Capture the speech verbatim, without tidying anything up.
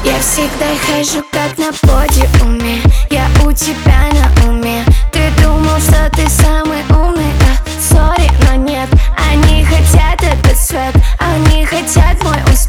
Я всегда хожу как на подиуме, я у тебя на уме. Ты думал, что ты самый умный, а сори, но нет. Они хотят этот свет, они хотят мой успех.